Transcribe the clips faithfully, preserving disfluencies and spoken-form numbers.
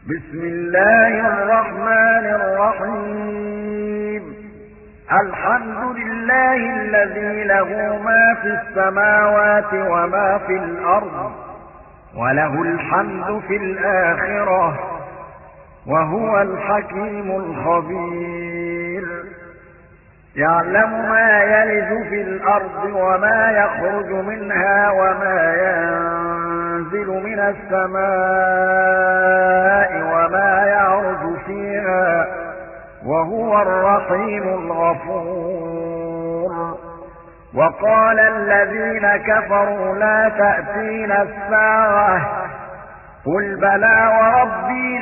بسم الله الرحمن الرحيم الحمد لله الذي له ما في السماوات وما في الأرض وله الحمد في الآخرة وهو الحكيم الخبير يعلم ما يلج في الأرض وما يخرج منها وما ينزل من السماء وما يعرج فيها وهو الرحيم الغفور وقال الذين كفروا لا تأتينا الساعة قل بلى وربي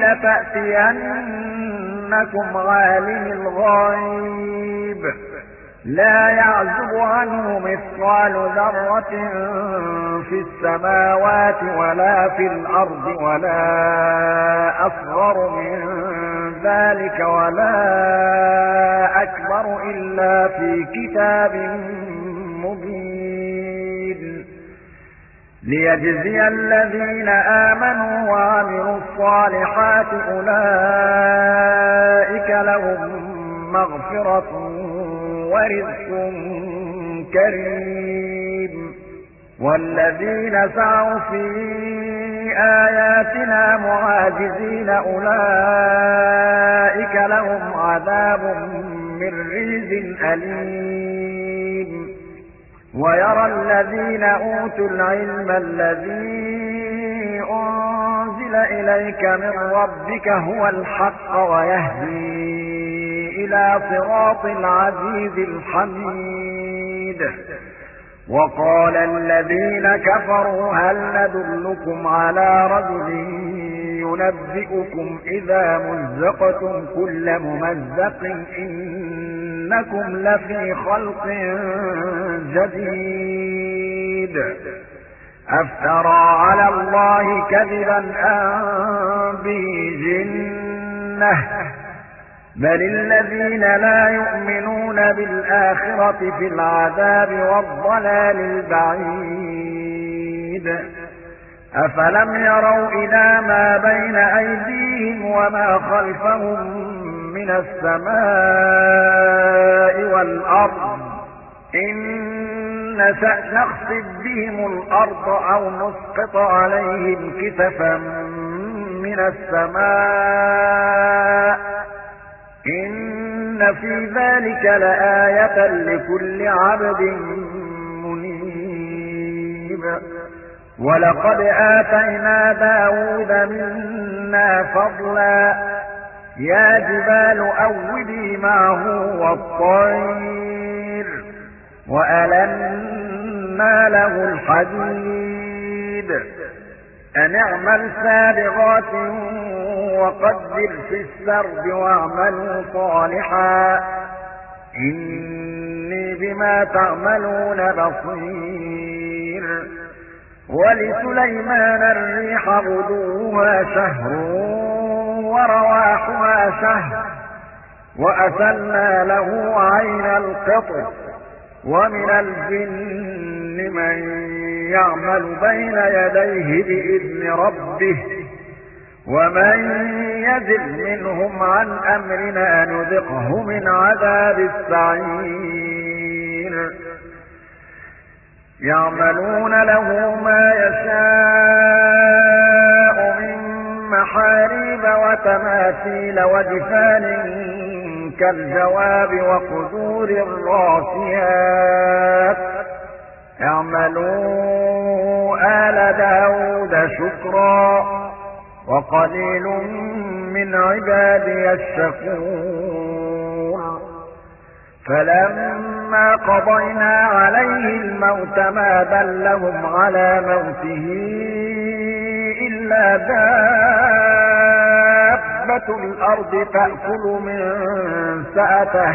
لتأتينكم عالم الغيب لا يعزب عنه مثقال ذرة في السماوات ولا في الأرض ولا أصغر من ذلك ولا أكبر إلا في كتاب مبين ليجزي الذين آمنوا وعملوا الصالحات أولئك لهم مغفرة ورزق كريم والذين سعوا في آياتنا معاجزين أولئك لهم عذاب من رجز أليم ويرى الذين أوتوا العلم الذي أنزل إليك من ربك هو الحق ويهدي إلى صراط العزيز الحميد وقال الذين كفروا هل ندلكم على رجل ينبئكم إذا مزقتم كل ممزق إنكم لفي خلق جديد أفترى على الله كذبا أم به جنة بل الذين لا يؤمنون بالآخرة في العذاب والضلال البعيد أفلم يروا إلى ما بين أيديهم وما خلفهم من السماء والأرض إن نشأ نخسف بهم الأرض أو نسقط عليهم كسفا من السماء إن في ذلك لآية لكل عبد منيب ولقد آتينا داود منا فضلا يا جبال أوبي معه والطير وألنا له الحديد أن اعمل سابغات وقدر في السرد واعملوا صالحا إني بما تعملون بصير ولسليمان الريح غدوها شهر ورواحها شهر وأسلنا له عين القطر ومن الجن من يعمل بين يديه بإذن ربه ومن يزل منهم عن أمرنا نذقه من عذاب السعير يعملون له ما يشاء من محاريب وتماثيل وجفان كالجواب وقدور الراسيات اعملوا آل داود شكرا وقليل من عبادي الشكور فلما قضينا عليه الموت ما دلهم على موته إلا دابة الأرض تأكل من سأته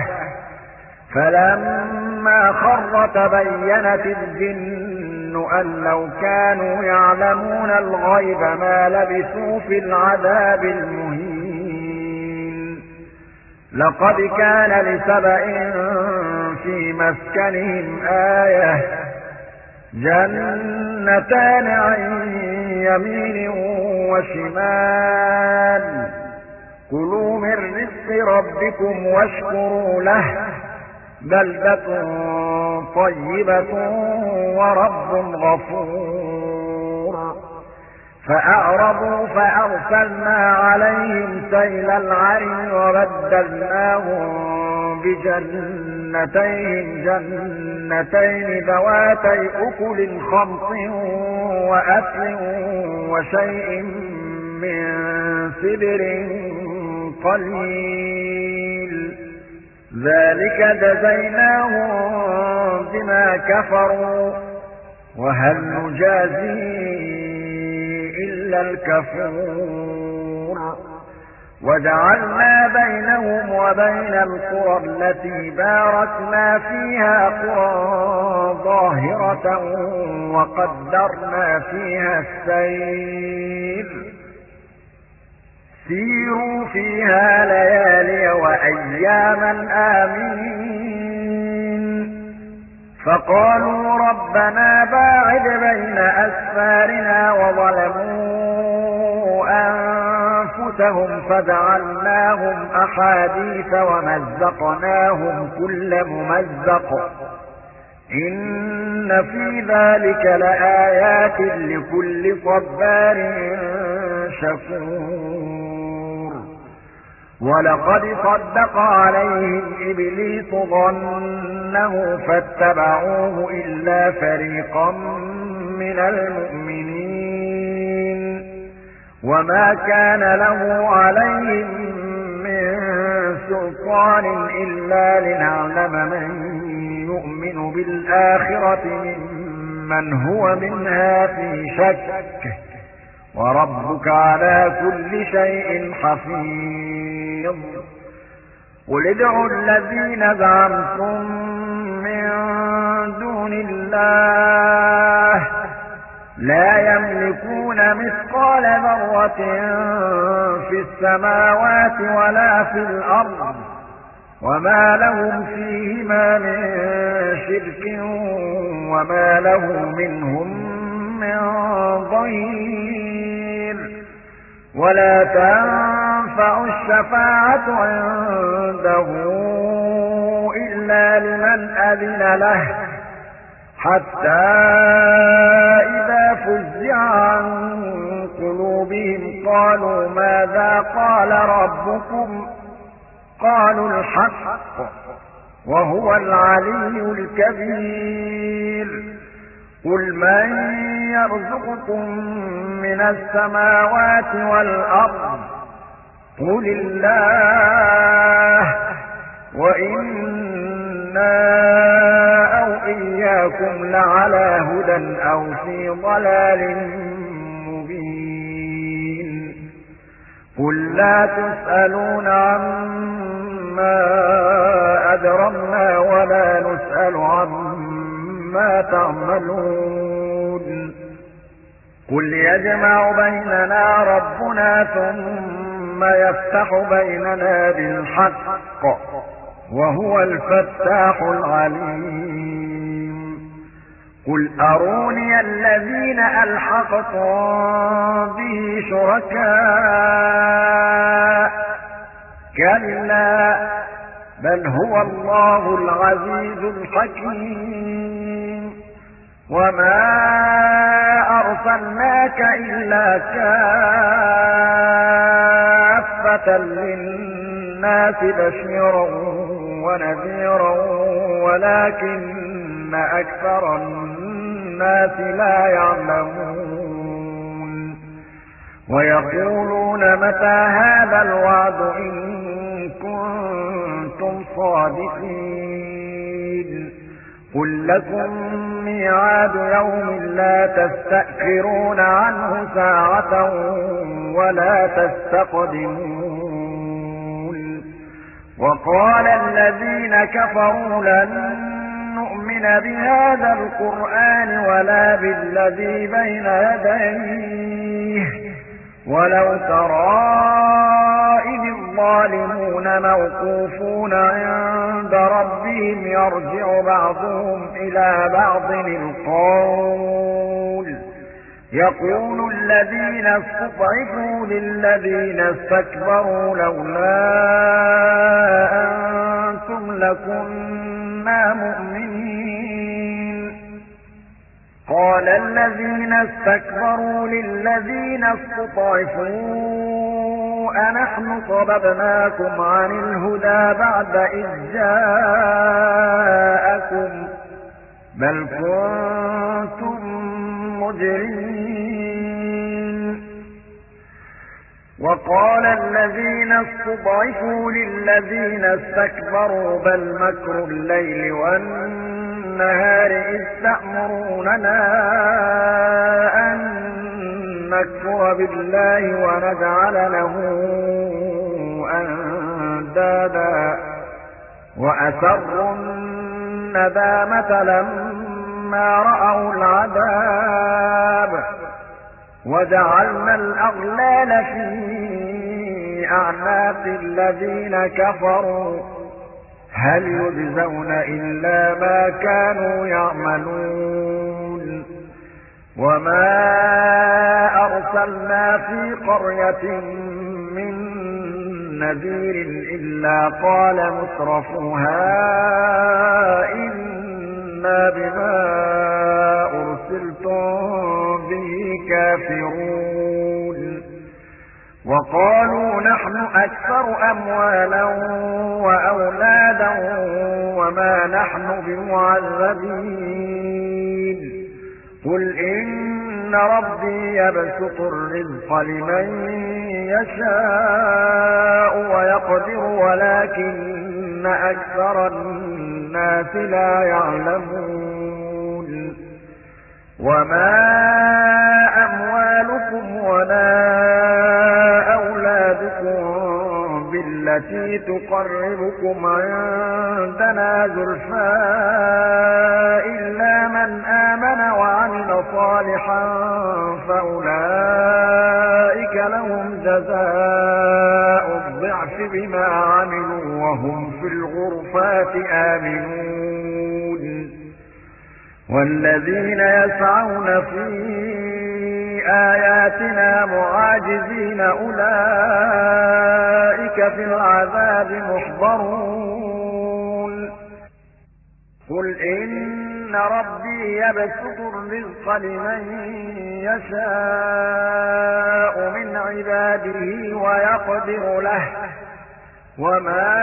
فلما خر تبينت الجن أن لو كانوا يعلمون الغيب ما لبثوا في العذاب المهين لقد كان لسبأ في مسكنهم آية جنتان عن يمين وشمال رزق ربكم واشكروا له بلدة طيبة ورب غفور فأعرضوا فأرسلنا عليهم سيل العرم وبدلناهم بجنتين جنتين ذواتي أكل خمط وأثل وشيء من سدر قليل ذلك جزيناهم بما كفروا وهل نجازي إلا الكفور وجعلنا بينهم وبين القرى التي باركنا فيها قرى ظاهرة وقدرنا فيها السير سيروا فيها ليالي وأياما آمين فقالوا ربنا باعد بين أسفارنا وظلموا أنفسهم فجعلناهم أحاديث ومزقناهم كل ممزق إن في ذلك لآيات لكل صبار شكور ولقد صدق عليهم إبليس ظنه فاتبعوه إلا فريقا من المؤمنين وما كان له عليهم من سلطان إلا لنعلم من يؤمن بالآخرة ممن هو منها في شك وربك على كل شيء حفيظ قل ادعوا الذين زعمتم من دون الله لا يملكون مثقال ذرة في السماوات ولا في الأرض وما لهم فيهما من شرك وما له منهم من ظهير ولا تنفع الشفاعة عنده إلا لمن أذن له حتى إذا فزع عن قلوبهم قالوا ماذا قال ربكم قالوا الحق وهو العلي الكبير قل من يرزقكم من السماوات والأرض قل الله وإنا أو إياكم لعلى هدى أو في ضلال مبين قل لا تسألون عما أجرمنا ولا نسأل عما تعملون قل يجمع بيننا ربنا ثم يفتح بيننا بالحق وهو الفتاح العليم قل أروني الذين ألحقتم به شركاء كلا بل هو الله العزيز الحكيم وما أرسلناك إلا كافة للناس بشيرا ونذيرا ولكن أكثر الناس لا يعلمون ويقولون متى هذا الوعد إن كنتم صادقين قل لكم ميعاد يوم لا تستأخرون عنه ساعة ولا تستقدمون وقال الذين كفروا لن نؤمن بهذا القرآن ولا بالذي بين يديه ولو ترى إذ الظالمون موقوفون عند ربهم يرجع بعضهم إلى بعض القول يقول الذين استضعفوا للذين استكبروا لولا أنتم لكنا مؤمنين قال الذين استكبروا للذين استضعفوا أنحن صددناكم عن الهدى بعد إذ جاءكم بل كنتم مجرمين وقال الذين استضعفوا للذين استكبروا بل مكر الليل والنهار إذ تأمروننا أن نكفر بالله ونجعل له أندادا وأسروا الندامة لما رأوا العذاب وجعلنا الأغلال في أعناق الذين كفروا هل يجزون إلا ما كانوا يعملون وما أرسلنا في قرية من نذير إلا قال مترفوها إنا بما أرسلتم به كافرون وقالوا نحن أكثر أموالا وأولادا وما نحن بمعذبين قل إن ربي يبسط الرزق لمن يشاء ويقدر ولكن أكثر الناس لا يعلمون وما أموالكم ولا أولادكم بالتي تقربكم عندنا زلفى إلا من آمن وعمل صالحا فأولئك لهم جزاء الضعف بما عملوا وهم في الغرفات آمنون والذين يسعون في آياتنا معاجزين أولئك في العذاب محضرون قل إن ربي يبسط الرزق لمن يشاء من عباده ويقدر له وما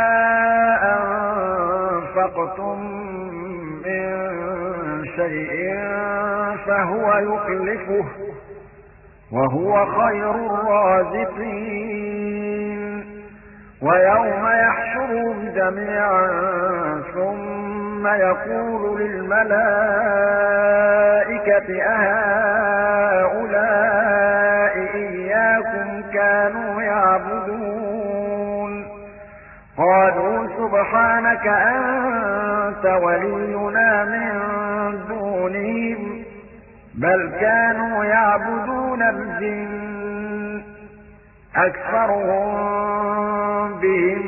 أنفقتم من شيء فهو يخلفه وهو خير الرازقين ويوم يحشرهم جميعا ثم يقول للملائكة أهؤلاء إياكم كانوا يعبدون قالوا سبحانك أنت ولينا من دونهم بل كانوا يعبدون الجن أكثرهم بهم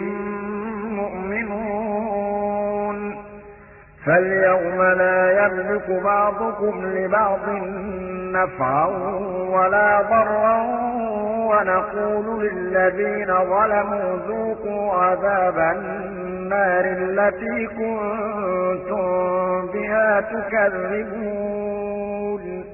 مؤمنون فاليوم لا يملك بعضكم لبعض نفعا ولا ضرا ونقول للذين ظلموا ذوقوا عذاب النار التي كنتم بها تكذبون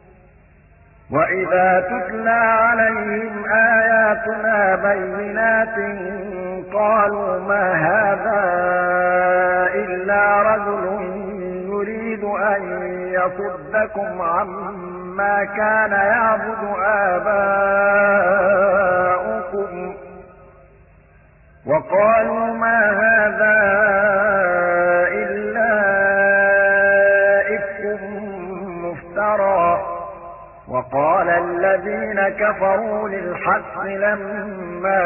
وإذا تتلى عليهم آياتنا بينات قالوا ما هذا إلا رجل يريد أن يصدكم عما كان يعبد آباؤكم وقالوا ما هذا إلا إفك مفترى وقال الذين كفروا للحق لما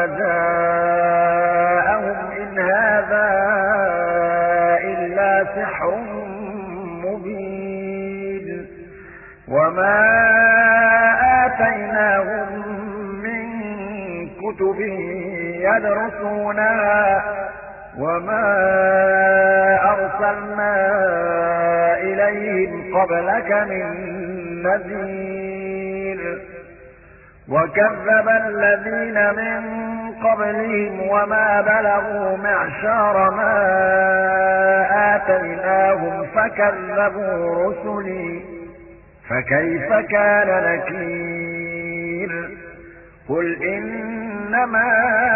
جاءهم إن هذا إلا سحر مبين وما آتيناهم من كتب يدرسونها وما أرسلنا إليهم قبلك من نذير وكذب الذين من قبلهم وما بلغوا معشار ما آتيناهم فكذبوا رسلي فكيف كان نكير قل إنما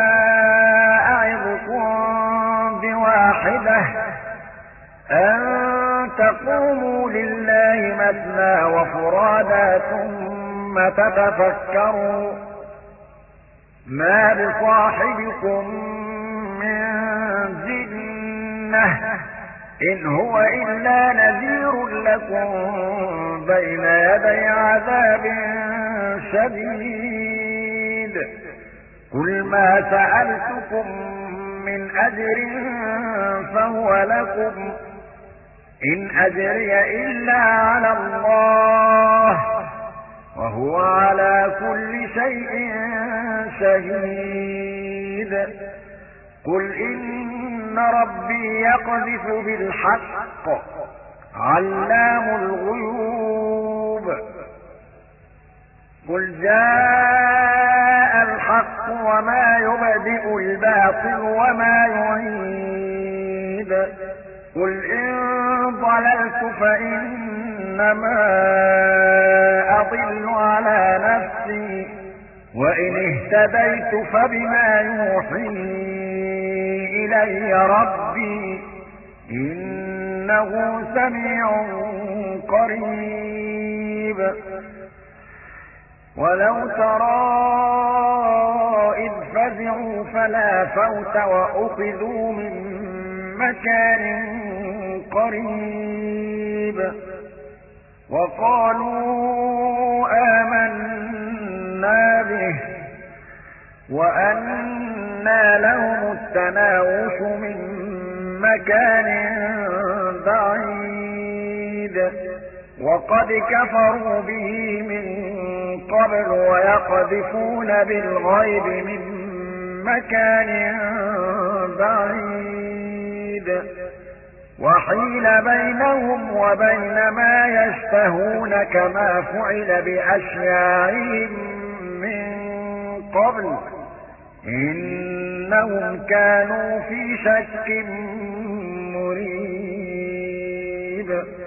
أعظكم بواحدة أن تقوموا لله مثنى وفرادا ثم تتفكروا ما بصاحبكم من جنة إن هو إلا نذير لكم بين يدي عذاب شديد قل ما سألتكم من أجر فهو لكم إن أجري إلا على الله وهو على كل شيء شهيد قل إن ربي يقذف بالحق علام الغيوب قل جاء الحق وما يبدئ الباطل وما يعيد قل إن ضللت فإنما أضل على نفسي وإن اهتديت فبما يوحي إلي ربي إنه سميع قريب ولو ترى إذ فزعوا فلا فوت وأخذوا من مكان قريب وقالوا آمنا به وأنى لهم التناوش من مكان بعيد وقد كفروا به من قبل ويقذفون بالغيب من مكان بعيد وحيل بينهم وبين ما يشتهون كما فعل بأشياعهم من قبل إنهم كانوا في شك مريب